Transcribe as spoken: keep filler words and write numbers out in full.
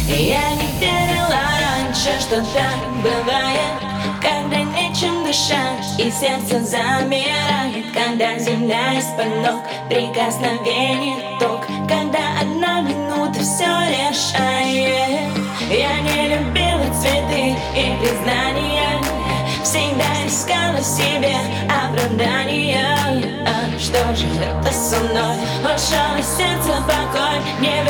Я не верила раньше, что так бывает, когда нечем дышать и сердце замирает, когда земля из-под ног, прикосновение ток, когда одна минута все решает. Я не любила цветы и признания, всегда искала в себе оправдания. А что же это со мной? Ушел из сердца покой, не